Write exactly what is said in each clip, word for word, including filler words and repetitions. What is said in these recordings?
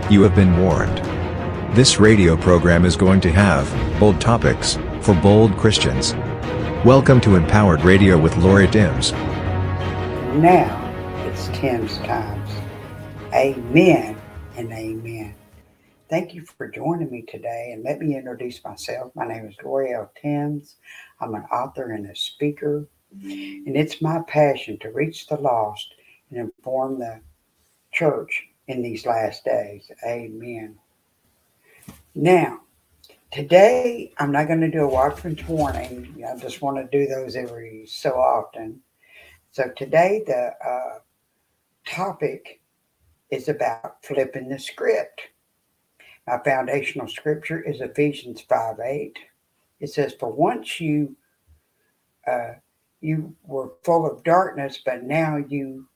You have been warned. This radio program is going to have bold topics for bold Christians. Welcome to Empowered Radio with Lori Timms. Now it's Tim's times. Amen and amen. Thank you for joining me today, and let me introduce myself. My name is Lori L. Timms. I'm an author and a speaker, and it's my passion to reach the lost and inform the church in these last days. Amen. Now, today I'm not going to do a Watchman's warning. I just want to do those every so often. So today the uh, topic is about flipping the script. My foundational scripture is Ephesians five eight. It says, "For once you uh, you were full of darkness, but now you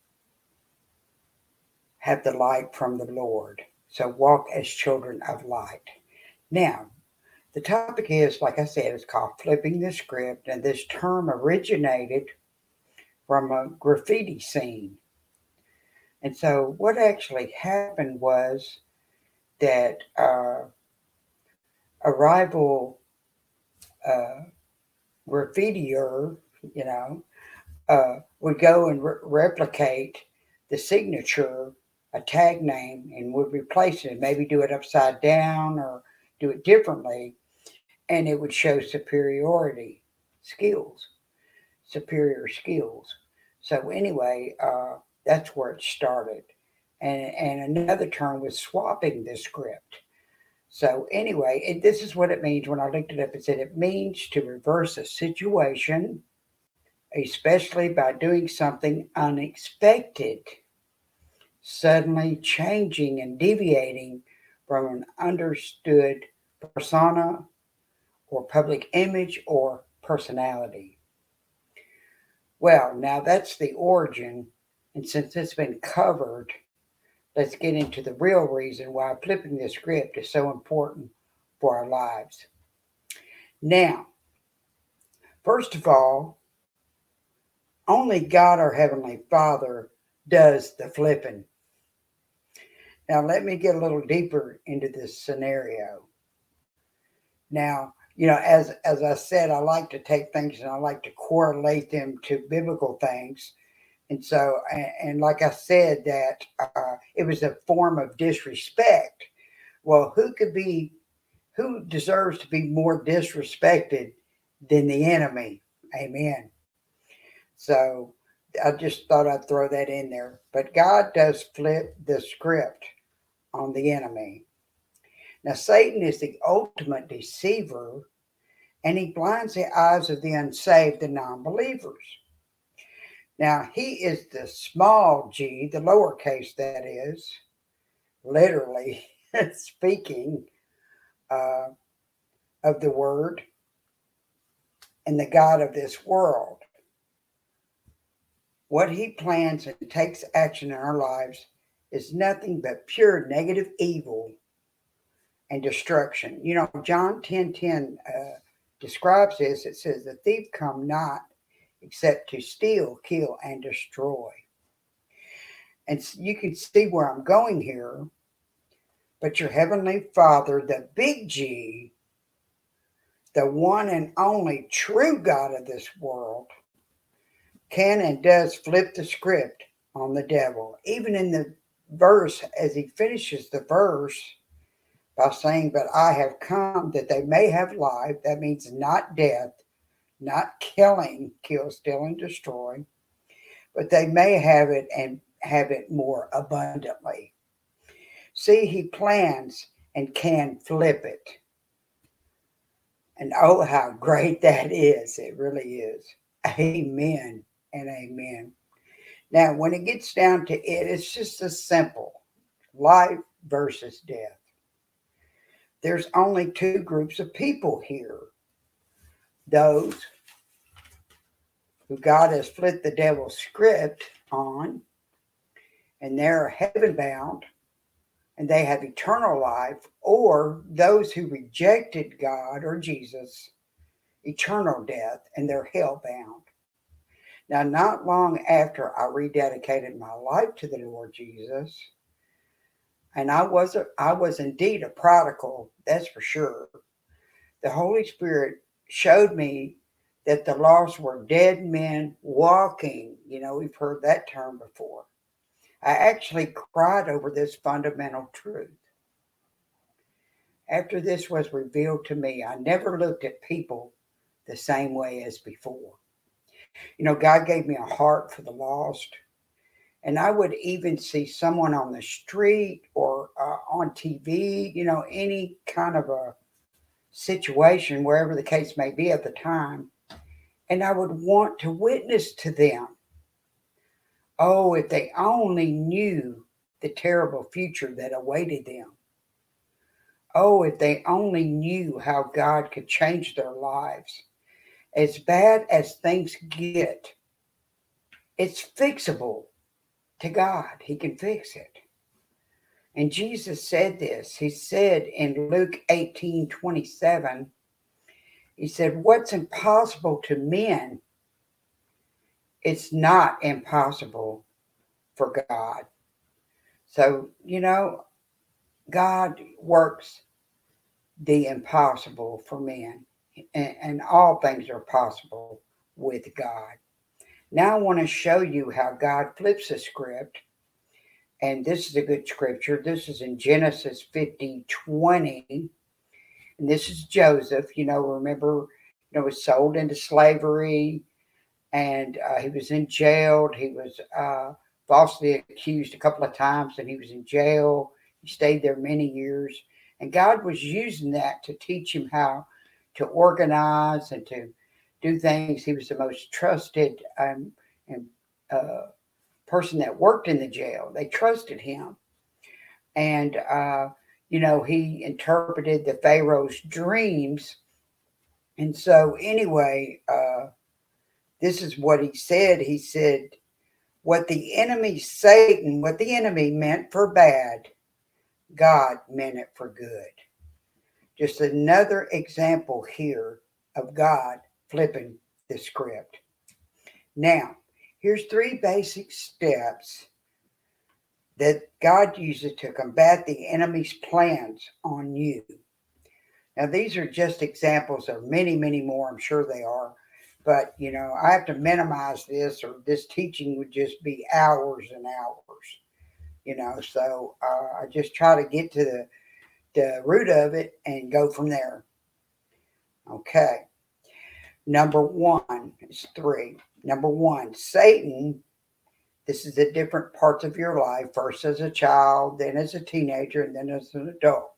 have the light from the Lord. So walk as children of light." Now, the topic is, like I said, it's called flipping the script, and this term originated from a graffiti scene. And so what actually happened was that uh, a rival uh, graffitier, you know, uh, would go and re- replicate the signature, a tag name, and would replace it, maybe do it upside down or do it differently, and it would show superiority skills, superior skills. So anyway, uh, that's where it started. And, and another term was swapping the script. So anyway, it, this is what it means. When I looked it up, it said it means to reverse a situation, especially by doing something unexpected, suddenly changing and deviating from an understood persona or public image or personality. Well, now that's the origin, and since it's been covered, let's get into the real reason why flipping the script is so important for our lives. Now, first of all, only God, our Heavenly Father, does the flipping. Now, let me get a little deeper into this scenario. Now, you know, as, as I said, I like to take things and I like to correlate them to biblical things. And so, and, and like I said, that uh, it was a form of disrespect. Well, who could be, who deserves to be more disrespected than the enemy? Amen. So I just thought I'd throw that in there. But God does flip the script on the enemy. Now, Satan is the ultimate deceiver, and he blinds the eyes of the unsaved and non-believers. Now, he is the small g, the lowercase that is, literally speaking uh, of the word, and the God of this world. What he plans and takes action in our lives is nothing but pure negative evil and destruction. You know, John ten ten uh, describes this. It says, "The thief come not except to steal, kill, and destroy." And you can see where I'm going here. But your Heavenly Father, the big G, the one and only true God of this world, can and does flip the script on the devil. Even in the verse, as he finishes the verse by saying, "But I have come that they may have life," that means not death, not killing, kill, steal, and destroy, but they may have it and have it more abundantly. See, he plans and can flip it. And oh, how great that is. It really is. Amen and amen. Now, when it gets down to it, it's just as simple. Life versus death. There's only two groups of people here. Those who God has flipped the devil's script on, and they're heaven bound, and they have eternal life, or those who rejected God or Jesus, eternal death, and they're hell bound. Now, not long after I rededicated my life to the Lord Jesus, And I was a, I was indeed a prodigal, that's for sure. The Holy Spirit showed me that the lost were dead men walking. You know, we've heard that term before. I actually cried over this fundamental truth. After this was revealed to me, I never looked at people the same way as before. You know, God gave me a heart for the lost. And I would even see someone on the street or uh, on T V, you know, any kind of a situation, wherever the case may be at the time, and I would want to witness to them. Oh, if they only knew the terrible future that awaited them. Oh, if they only knew how God could change their lives. As bad as things get, it's fixable to God. He can fix it. And Jesus said this. He said in Luke eighteen twenty-seven, he said, what's impossible to men, it's not impossible for God. So, you know, God works the impossible for men, and, and all things are possible with God. Now I want to show you how God flips the script. And this is a good scripture. This is in Genesis fifty twenty. And this is Joseph. You know, remember, you know, was sold into slavery, and uh, he was in jail. He was uh, falsely accused a couple of times, and he was in jail. He stayed there many years. And God was using that to teach him how to organize and to do things. He was the most trusted um, and uh, person that worked in the jail. They trusted him. And, uh, you know, he interpreted the Pharaoh's dreams. And so anyway, uh, this is what he said. He said, what the enemy, Satan, what the enemy meant for bad, God meant it for good. Just another example here of God flipping the script. Now, here's three basic steps that God uses to combat the enemy's plans on you. Now, these are just examples of many, many more. I'm sure they are. But, you know, I have to minimize this, or this teaching would just be hours and hours. You know, so uh, I just try to get to the, the root of it and go from there. Okay. Number one, it's three. Number one, Satan, this is the different parts of your life, first as a child, then as a teenager, and then as an adult.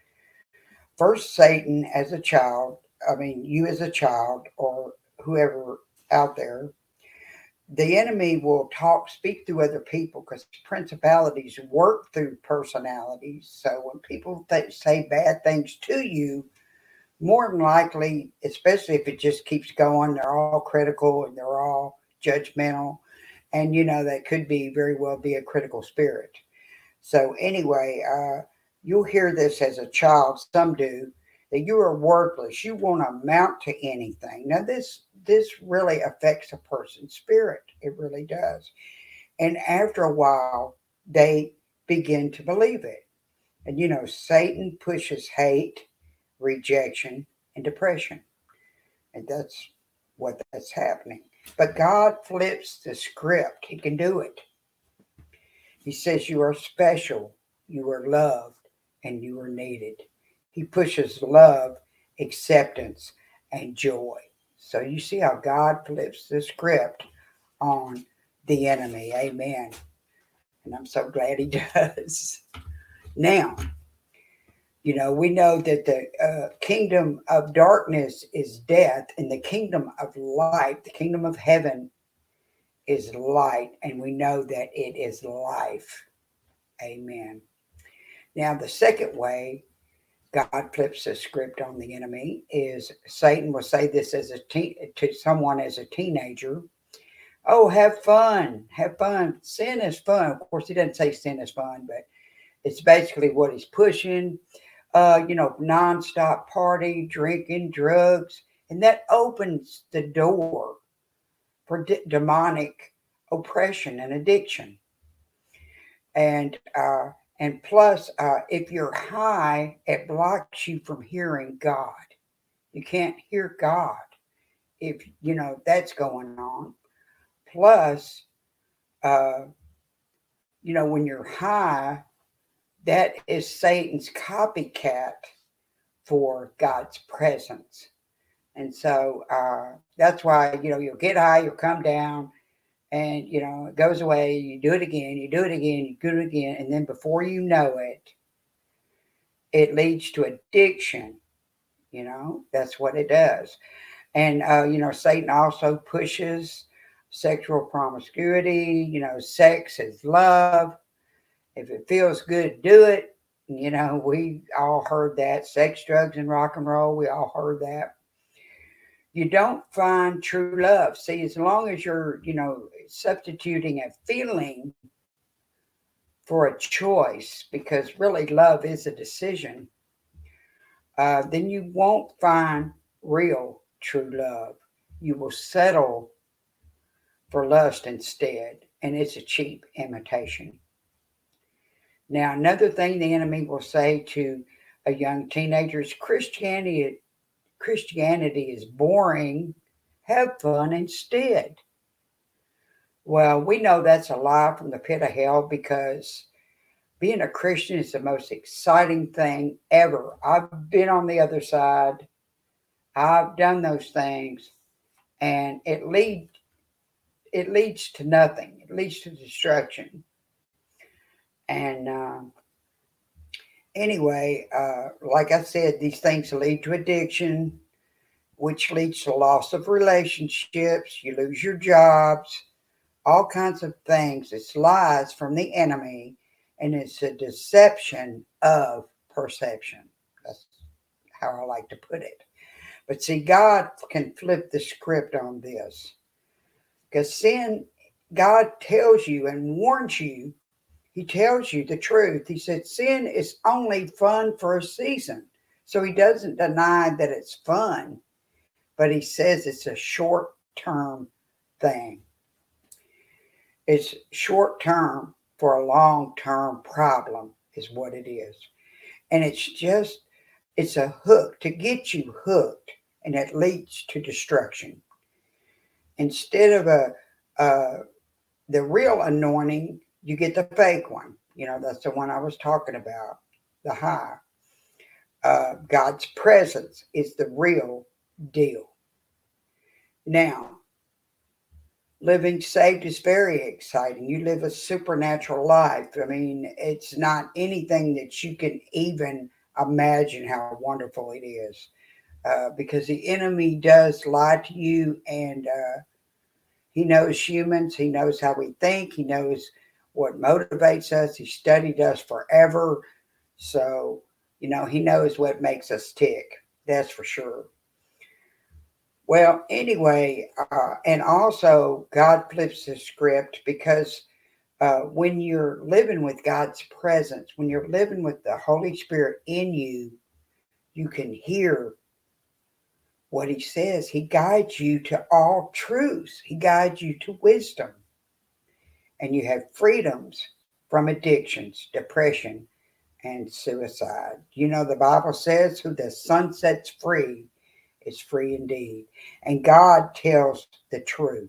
First, Satan as a child, I mean, you as a child, or whoever out there, the enemy will talk, speak through other people, because principalities work through personalities. So when people th- say bad things to you, more than likely, especially if it just keeps going, they're all critical and they're all judgmental. And, you know, that could be very well be a critical spirit. So anyway, uh, you'll hear this as a child, some do, that you are worthless. You won't amount to anything. Now, this this really affects a person's spirit. It really does. And after a while, they begin to believe it. And, you know, Satan pushes hate, rejection, and depression. And that's what that's happening. But God flips the script. He can do it. He says you are special, you are loved, and you are needed. He pushes love, acceptance, and joy. So you see how God flips the script on the enemy. Amen. And I'm so glad he does. Now, you know, we know that the uh, kingdom of darkness is death, and the kingdom of light, the kingdom of heaven, is light, and we know that it is life. Amen. Now, the second way God flips the script on the enemy is Satan will say this as a teen, to someone as a teenager. Oh, have fun. Have fun. Sin is fun. Of course, he doesn't say sin is fun, but it's basically what he's pushing. Uh, you know, nonstop party, drinking, drugs. And that opens the door for d- demonic oppression and addiction. And uh, And plus, uh, if you're high, it blocks you from hearing God. You can't hear God if, you know, that's going on. Plus, uh, you know, when you're high, that is Satan's copycat for God's presence. And so uh, that's why, you know, you'll get high, you'll come down, and, you know, it goes away. You do it again, you do it again, you do it again. And then before you know it, it leads to addiction. You know, that's what it does. And, uh, you know, Satan also pushes sexual promiscuity. You know, sex is love. If it feels good, do it. You know, we all heard that. Sex, drugs, and rock and roll, we all heard that. You don't find true love. See, as long as you're, you know, substituting a feeling for a choice, because really love is a decision, uh, then you won't find real true love. You will settle for lust instead, and it's a cheap imitation. Now, another thing the enemy will say to a young teenager is Christianity, Christianity is boring. Have fun instead. Well, we know that's a lie from the pit of hell, because being a Christian is the most exciting thing ever. I've been on the other side. I've done those things, and it lead it leads to nothing. It leads to destruction. And uh, anyway, uh, like I said, these things lead to addiction, which leads to loss of relationships. You lose your jobs, all kinds of things. It's lies from the enemy, and it's a deception of perception. That's how I like to put it. But see, God can flip the script on this, because sin, God tells you and warns you. He tells you the truth. He said sin is only fun for a season. So he doesn't deny that it's fun, but he says it's a short-term thing. It's short-term for a long-term problem is what it is. And it's just, it's a hook to get you hooked, and it leads to destruction. Instead of a, a the real anointing, you get the fake one. You know, that's the one I was talking about, the high. Uh, God's presence is the real deal. Now, living saved is very exciting. You live a supernatural life. I mean, it's not anything that you can even imagine how wonderful it is. Uh, because the enemy does lie to you, and uh, he knows humans. He knows how we think. He knows what motivates us. He studied us forever. So, you know, he knows what makes us tick. That's for sure. Well, anyway, uh, and also God flips the script, because uh, when you're living with God's presence, when you're living with the Holy Spirit in you, you can hear what he says. He guides you to all truths. He guides you to wisdom. And you have freedoms from addictions, depression, and suicide. You know, the Bible says, who the Son sets free is free indeed. And God tells the truth.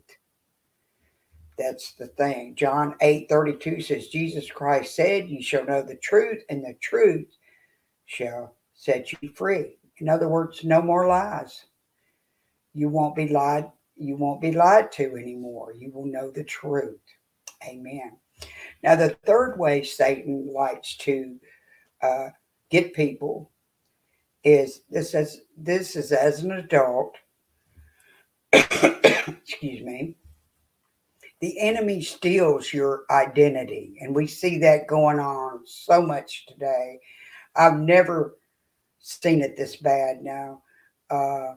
That's the thing. John eight thirty-two says, Jesus Christ said, you shall know the truth, and the truth shall set you free. In other words, no more lies. You won't be lied, you won't be lied to anymore. You will know the truth. Amen. Now, the third way Satan likes to uh, get people is this as this is as an adult. Excuse me. The enemy steals your identity, and we see that going on so much today. I've never seen it this bad now. Uh,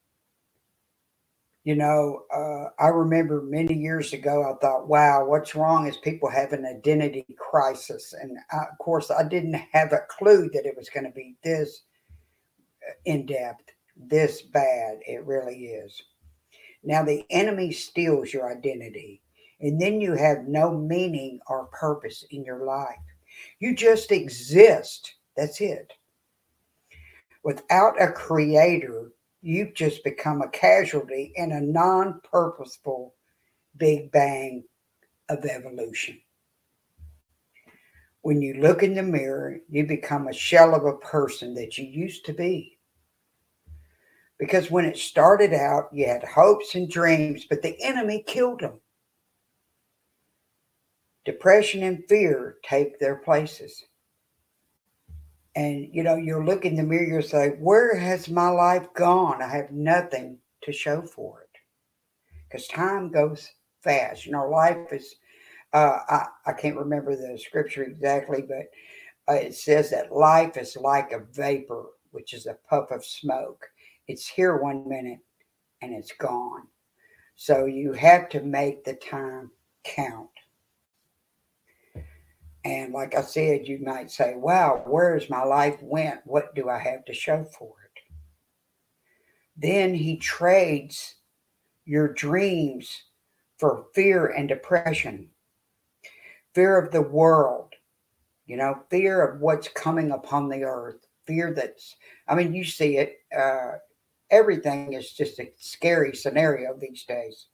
You know, uh, I remember many years ago, I thought, wow, what's wrong is people have an identity crisis. And I, of course, I didn't have a clue that it was going to be this in depth, this bad. It really is. Now, the enemy steals your identity, and then you have no meaning or purpose in your life. You just exist. That's it. Without a creator, you've just become a casualty in a non-purposeful Big Bang of evolution. When you look in the mirror, you become a shell of a person that you used to be. Because when it started out, you had hopes and dreams, but the enemy killed them. Depression and fear take their places. And, you know, you'll look in the mirror, you'll say, where has my life gone? I have nothing to show for it. Because time goes fast. You know, life is, uh, I, I can't remember the scripture exactly, but uh, it says that life is like a vapor, which is a puff of smoke. It's here one minute and it's gone. So you have to make the time count. And like I said, you might say, wow, where's my life went? What do I have to show for it? Then he trades your dreams for fear and depression. Fear of the world, you know, fear of what's coming upon the earth. Fear that's, I mean, you see it. Uh, everything is just a scary scenario these days.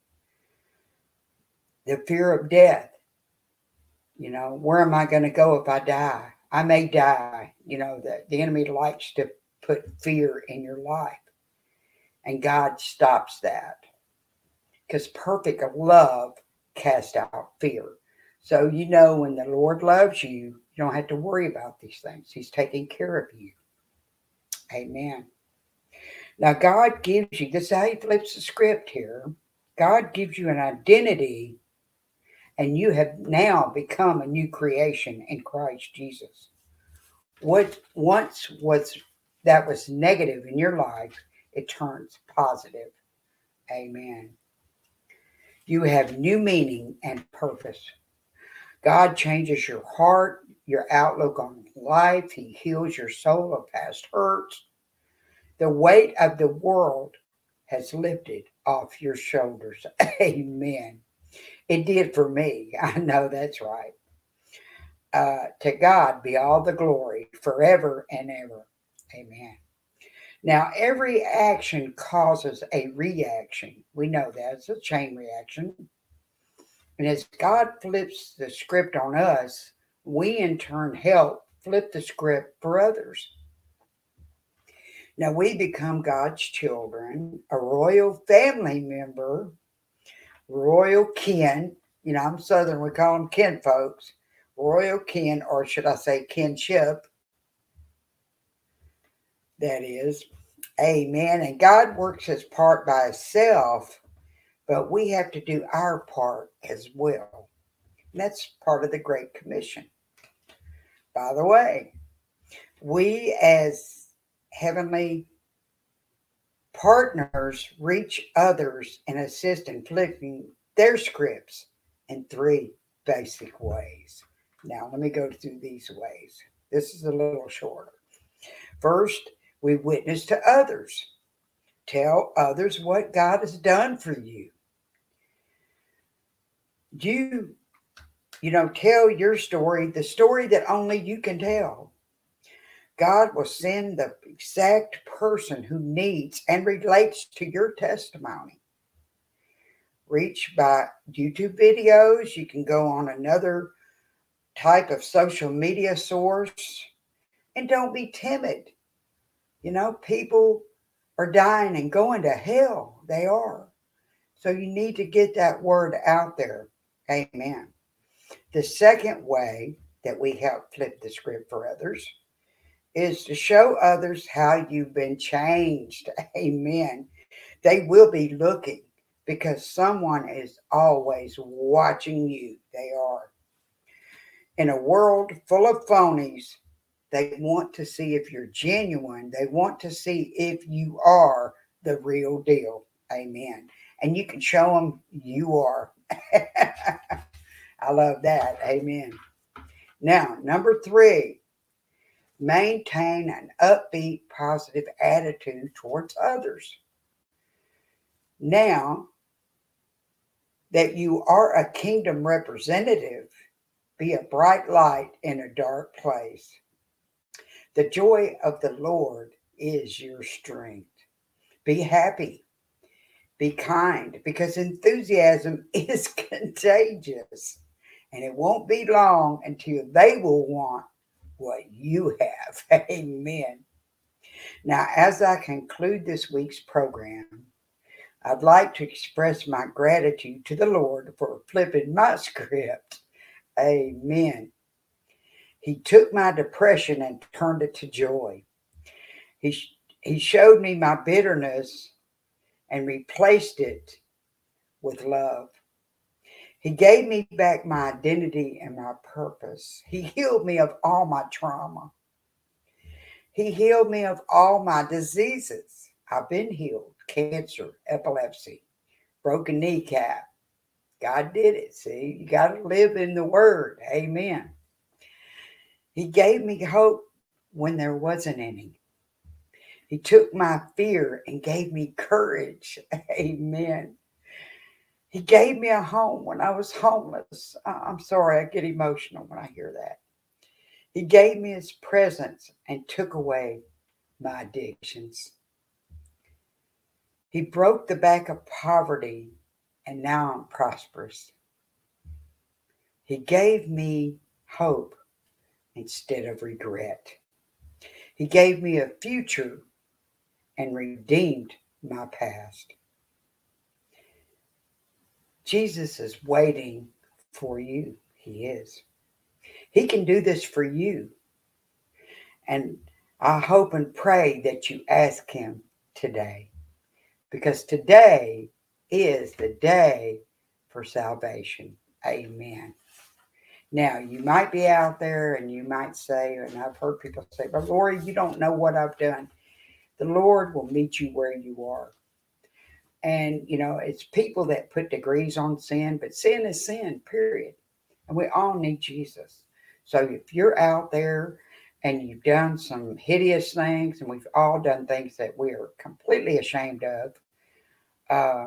The fear of death. You know, where am I going to go if I die? I may die. You know, the, the enemy likes to put fear in your life. And God stops that. Because perfect love casts out fear. So, you know, when the Lord loves you, you don't have to worry about these things. He's taking care of you. Amen. Now, God gives you, this is how he flips the script here. God gives you an identity. And you have now become a new creation in Christ Jesus. What once was that was negative in your life, it turns positive. Amen. You have new meaning and purpose. God changes your heart, your outlook on life. He heals your soul of past hurts. The weight of the world has lifted off your shoulders. Amen. It did for me. I know that's right. Uh, to God be all the glory forever and ever. Amen. Now, every action causes a reaction. We know that. It's a chain reaction. And as God flips the script on us, we in turn help flip the script for others. Now, we become God's children, a royal family member, royal kin. You know, I'm Southern, we call them kin folks. Royal kin, or should I say kinship. That is. Amen. And God works his part by himself, but we have to do our part as well. And that's part of the Great Commission. By the way, we as heavenly partners reach others and assist in flipping their scripts in three basic ways. Now, let me go through these ways. This is a little shorter. First, we witness to others. Tell others what God has done for you. You, you know, tell your story, the story that only you can tell. God will send the exact person who needs and relates to your testimony. Reach by YouTube videos. You can go on another type of social media source. And don't be timid. You know, people are dying and going to hell. They are. So you need to get that word out there. Amen. The second way that we help flip the script for others is to show others how you've been changed. Amen. They will be looking because someone is always watching you. They are. In a world full of phonies, they want to see if you're genuine. They want to see if you are the real deal. Amen. And you can show them you are. I love that. Amen. Now, number three, maintain an upbeat, positive attitude towards others. Now that you are a kingdom representative, Be a bright light in a dark place. The joy of the Lord is your strength. Be happy. Be kind, because enthusiasm is contagious. And it won't be long until they will want what you have. Amen. Now, as I conclude this week's program, I'd like to express my gratitude to the Lord for flipping my script. Amen. He took my depression and turned it to joy. He, he showed me my bitterness and replaced it with love. He gave me back my identity and my purpose. He healed me of all my trauma. He healed me of all my diseases. I've been healed. Cancer, epilepsy, broken kneecap. God did it. See, you got to live in the word. Amen. He gave me hope when there wasn't any. He took my fear and gave me courage. Amen. He gave me a home when I was homeless. I'm sorry, I get emotional when I hear that. He gave me his presence and took away my addictions. He broke the back of poverty, and now I'm prosperous. He gave me hope instead of regret. He gave me a future and redeemed my past. Jesus is waiting for you. He is. He can do this for you. And I hope and pray that you ask him today, because today is the day for salvation. Amen. Now, you might be out there and you might say, and I've heard people say, but Lori, you don't know what I've done. The Lord will meet you where you are. And, you know, it's people that put degrees on sin, but sin is sin, period. And we all need Jesus. So if you're out there and you've done some hideous things, and we've all done things that we are completely ashamed of, uh,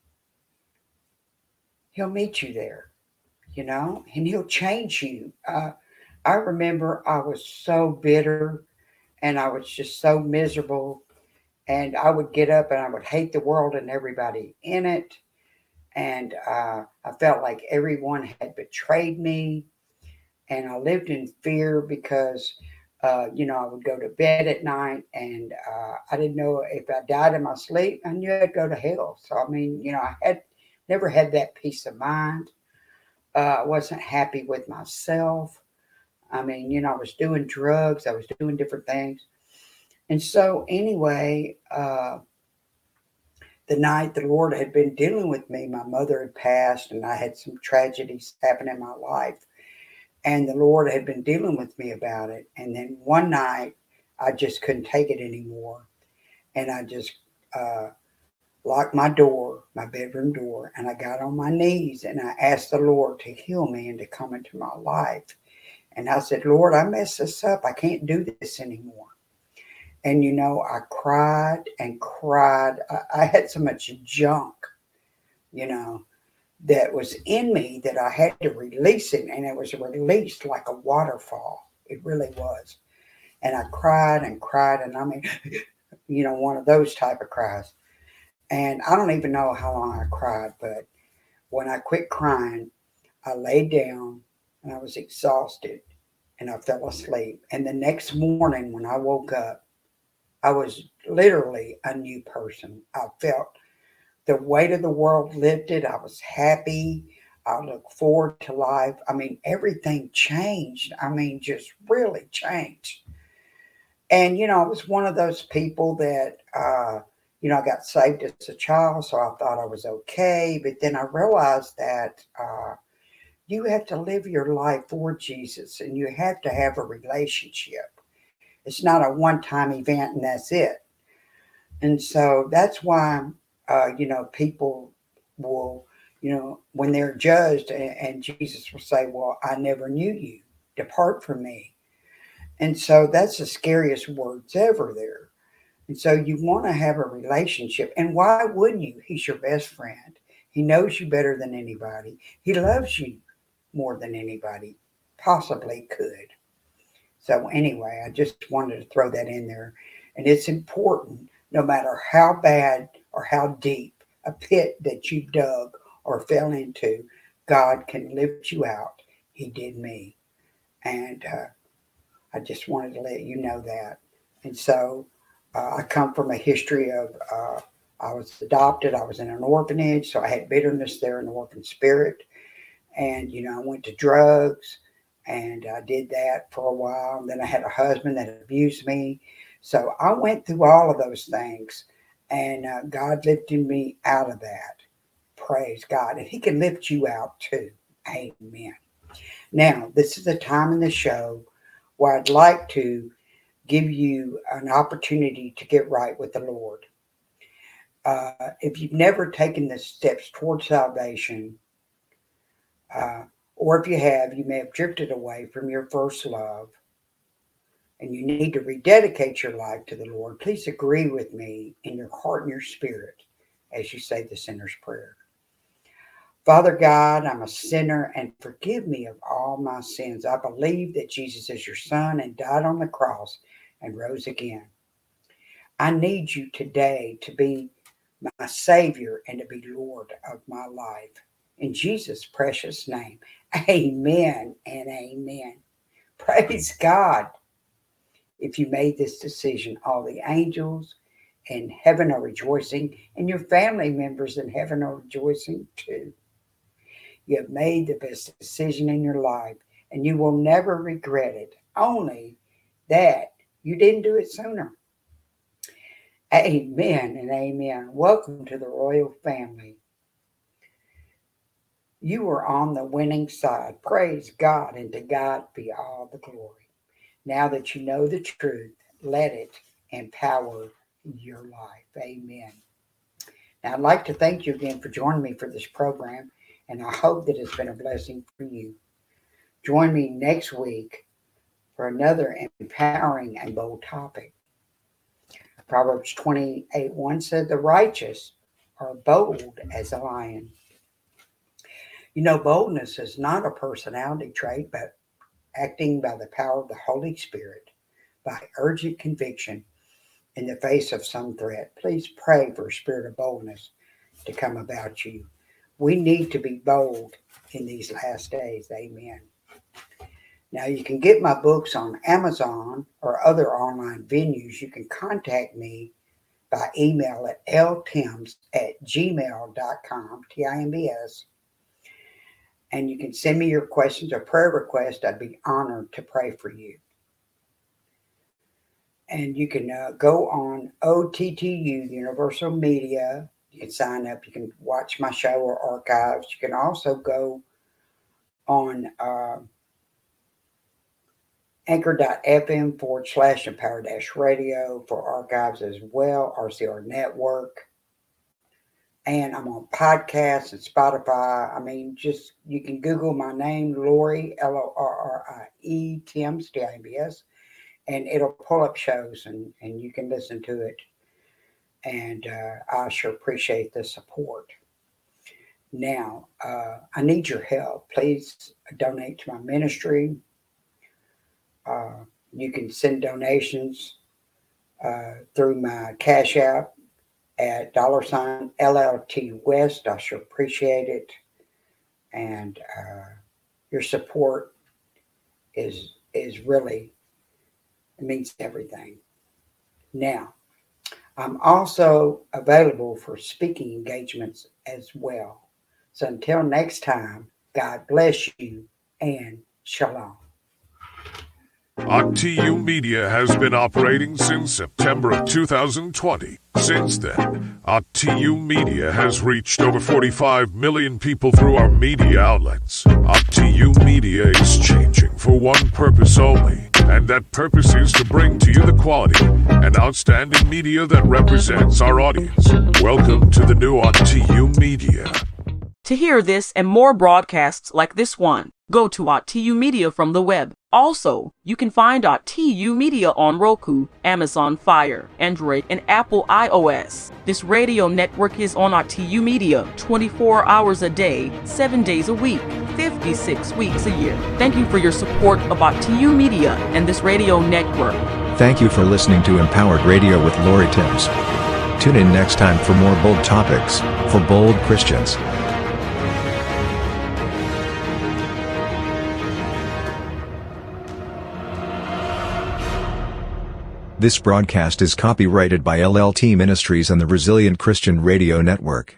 he'll meet you there, you know, and he'll change you. Uh, I remember I was so bitter and I was just so miserable. And I would get up and I would hate the world and everybody in it. And uh, I felt like everyone had betrayed me. And I lived in fear because, uh, you know, I would go to bed at night and uh, I didn't know if I died in my sleep, I knew I'd go to hell. So, I mean, you know, I had never had that peace of mind. Uh, I wasn't happy with myself. I mean, you know, I was doing drugs. I was doing different things. And so anyway, uh, the night the Lord had been dealing with me, my mother had passed and I had some tragedies happen in my life. And the Lord had been dealing with me about it. And then one night, I just couldn't take it anymore. And I just uh, locked my door, my bedroom door, and I got on my knees and I asked the Lord to heal me and to come into my life. And I said, Lord, I messed this up. I can't do this anymore. And, you know, I cried and cried. I, I had so much junk, you know, that was in me that I had to release it. And it was released like a waterfall. It really was. And I cried and cried. And I mean, you know, one of those type of cries. And I don't even know how long I cried. But when I quit crying, I laid down and I was exhausted and I fell asleep. And the next morning when I woke up, I was literally a new person. I felt the weight of the world lifted. I was happy. I looked forward to life. I mean, everything changed. I mean, just really changed. And, you know, I was one of those people that, uh, you know, I got saved as a child, so I thought I was okay. But then I realized that uh, you have to live your life for Jesus and you have to have a relationship. It's not a one-time event and that's it. And so that's why, uh, you know, people will, you know, when they're judged and, and Jesus will say, well, I never knew you. Depart from me. And so that's the scariest words ever there. And so you want to have a relationship. And why wouldn't you? He's your best friend. He knows you better than anybody. He loves you more than anybody. possibly could. So anyway, I just wanted to throw that in there. And it's important, no matter how bad or how deep a pit that you dug or fell into, God can lift you out. He did me. And uh, I just wanted to let you know that. And so uh, I come from a history of, uh, I was adopted. I was in an orphanage, so I had bitterness there in the orphan spirit. And, you know, I went to drugs, and I did that for a while. And then I had a husband that abused me. So I went through all of those things, and uh, God lifted me out of that. Praise God. And he can lift you out too. Amen. Now, this is the time in the show where I'd like to give you an opportunity to get right with the Lord. Uh, if you've never taken the steps towards salvation, uh, or if you have, you may have drifted away from your first love, and you need to rededicate your life to the Lord, please agree with me in your heart and your spirit as you say the sinner's prayer. Father God, I'm a sinner, and forgive me of all my sins. I believe that Jesus is your Son and died on the cross and rose again. I need you today to be my Savior and to be Lord of my life. In Jesus' precious name, amen and amen. Praise God. If you made this decision, all the angels in heaven are rejoicing, and your family members in heaven are rejoicing too. You have made the best decision in your life, and you will never regret it. Only that you didn't do it sooner. Amen and amen. Welcome to the royal family. You are on the winning side. Praise God, and to God be all the glory. Now that you know the truth, let it empower your life. Amen. Now, I'd like to thank you again for joining me for this program, and I hope that it's been a blessing for you. Join me next week for another empowering and bold topic. Proverbs twenty-eight one said, the righteous are bold as a lion. You know, boldness is not a personality trait, but acting by the power of the Holy Spirit, by urgent conviction in the face of some threat. Please pray for a spirit of boldness to come about you. We need to be bold in these last days. Amen. Now, you can get my books on Amazon or other online venues. You can contact me by email at l timbs at gmail dot com, T I M B S. And you can send me your questions or prayer requests. I'd be honored to pray for you. And you can uh, go on O T T U, Universal Media. You can sign up. You can watch my show or archives. You can also go on uh, anchor.fm forward slash empower dash radio for archives as well, R C R Network. And I'm on podcasts and Spotify. I mean, just, you can Google my name, Lori, L O R R I E, Timbs, T I M B S, and it'll pull up shows, and, and you can listen to it. And uh, I sure appreciate the support. Now, uh, I need your help. Please donate to my ministry. Uh, you can send donations uh, through my Cash App at dollar sign L L T West. I sure appreciate it. And uh, your support is is really, it means everything. Now, I'm also available for speaking engagements as well. So until next time, God bless you and shalom. O T U Media has been operating since September of two thousand twenty. Since then, O T U Media has reached over forty-five million people through our media outlets. O T U Media is changing for one purpose only, and that purpose is to bring to you the quality and outstanding media that represents our audience. Welcome to the new O T U Media. To hear this and more broadcasts like this one, go to O T U Media from the web Also, you can find T U Media on Roku, Amazon Fire, Android, and Apple iOS. This radio network is on T U Media twenty-four hours a day, seven days a week, fifty-six weeks a year. Thank you for your support of T U Media and this radio network. Thank you for listening to Empowered Radio with Lori Timms. Tune in next time for more bold topics for bold Christians. This broadcast is copyrighted by L L T Ministries and the Resilient Christian Radio Network.